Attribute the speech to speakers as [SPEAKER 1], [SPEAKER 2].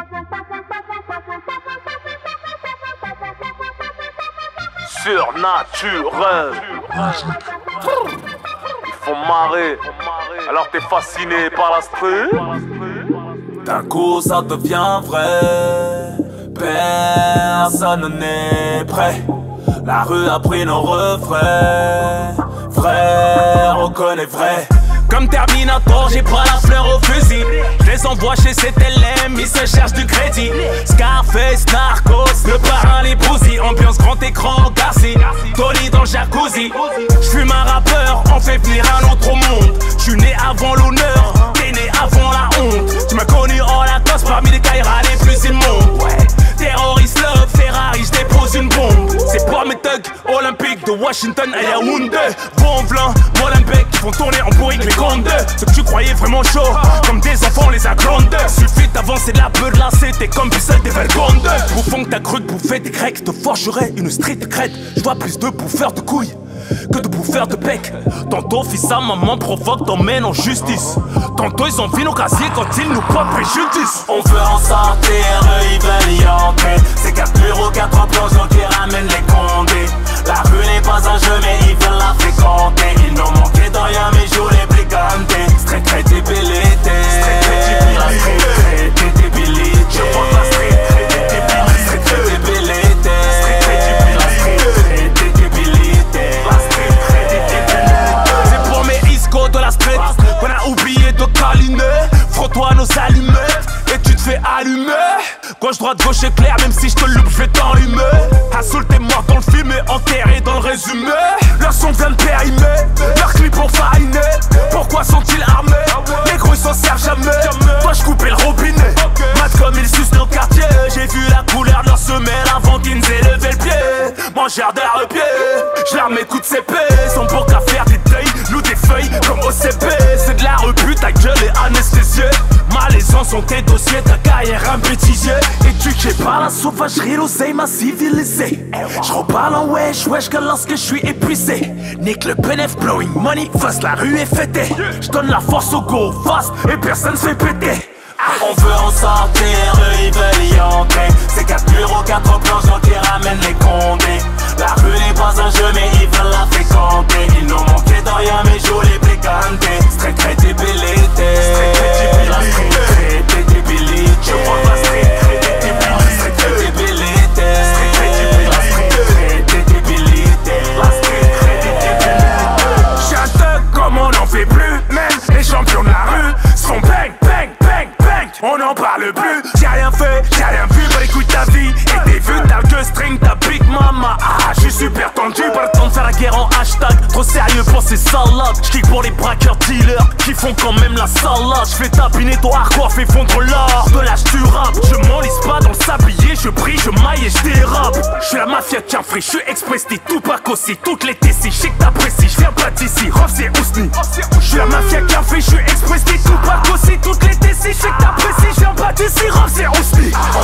[SPEAKER 1] Surnaturel. Ils font marrer. Alors t'es fasciné par la street.
[SPEAKER 2] D'un coup ça devient vrai. Personne n'est prêt. La rue a pris nos refrains. Vrai, reconnaît vrai. Comme Terminator, j'ai pas la fleur au fusil. Je les envoie chez CTLM, ils se cherchent du crédit. Scarface, Narcos, le parrain, les bousilles. Ambiance grand écran, Garci, Tony dans le jacuzzi. J'fume un rappeur, on fait venir un autre monde. J'suis né avant l'honneur, t'es né avant la honte. Tu m'as connu en Lacoste parmi les Kaira les plus immondes. Ouais, terroriste love, Ferrari, j'dépose une bombe. C'est pas mes thugs olympiques de Washington à Yaoundé. Bon blanc, Molenbeek qui font tourner en bourrique les grandes. Ceux que tu croyais vraiment chaud, comme des enfants on les agrande. Suffit d'avancer de la peu de lancer, t'es comme pucelle des Velgonde. Bouffon que t'as cru de bouffer des grecs, te forgerait une street crête. J'vois plus de bouffeurs de couilles que de bouffeurs de bec. Tantôt fils à maman provoque, t'emmène en justice. Tantôt ils ont vu nos casiers quand ils nous portent préjudice. On veut en sortir, eux ils veulent y entrer. C'est 4 bureaux, 4 plongeons qui ramènent les condés. La rue n'est pas un jeu mais ils veulent la fréquenter. Ils n'ont manqué de rien mais jouent les brigantés. Street crédibilité, street crédibilité, street crédibilité. Je vois la street crédibilité, street crédibilité, street crédibilité. C'est pour mes iscos de la street qu'on a oublié de câliner. Frottois nos allumettes et tu te fais allumer. Gauche-droite, gauche éclair, même si je te loupe, je vais t'enrhumer. Assault t'es mort dans le film et enterré dans le résumé. Leur son vient de périmer, leur clip ont fariné. Pourquoi sont-ils armés? Les gros ils s'en servent jamais. Toi je coupais le robinet. Mat comme ils sucent nos quartiers. J'ai vu la couleur de leur semelle avant qu'ils aient levé le pied. Mangeur d'air pied, je leur mets coup de CP. Sont pour qu'à faire des deuils, nous des feuilles comme OCP. C'est de la repu, ta gueule est anesthésiée. Malaisants sont tes dossiers, ta carrière un bêtisier. Éduqué par la sauvagerie, l'oseille m'a civilisé. J'reparle en wesh que lorsque je suis épuisé. Nique le bénéf, blowing money, face la rue est fêtée. J'donne la force au go fast et personne se fait péter. On veut en sortir, eux ils veulent y entrer. C'est 4 bureaux, 4 plongeons qui ramènent les condés. La rue n'est pas un jeu mais ils veulent la fréquenter. Ils n'ont manqué de rien mais jouent les brigantés. Street crédibilité, street crédibilité. Je vois la street crédibilité, street crédibilité, street crédibilité. La street crédibilité. J'ai un thug comme on n'en fait plus. Même les champions de la rue sont bang, bang, bang, bang. On n'en parle plus, j'ai rien fait, j'ai rien vu. Bah écoute ta vie et tes vues, t'as que string, ta big mama. Ah, j'suis super tendu, pas le temps de faire la guerre en hashtag. Trop sérieux pour ces salades. J'kick pour les braqueurs dealers qui font quand même la salade. J'fais tapiner ton hardcore, fais fondre l'or de l'âge du rap. Je m'enlise pas dans le sablier, je brille, je maille et j'dérape. J'suis la mafia qui free, j'suis express, t'es tout pas aussi. Toutes les TC, j'sais que t'apprécies, j'viens pas d'ici. Rof c'est Ousni. J'suis la mafia qui free, j'suis express, t'es tout pas aussi. Toutes les TC, j'sais que t'apprécies, j'viens pas d'ici. Rof c'est Ousni.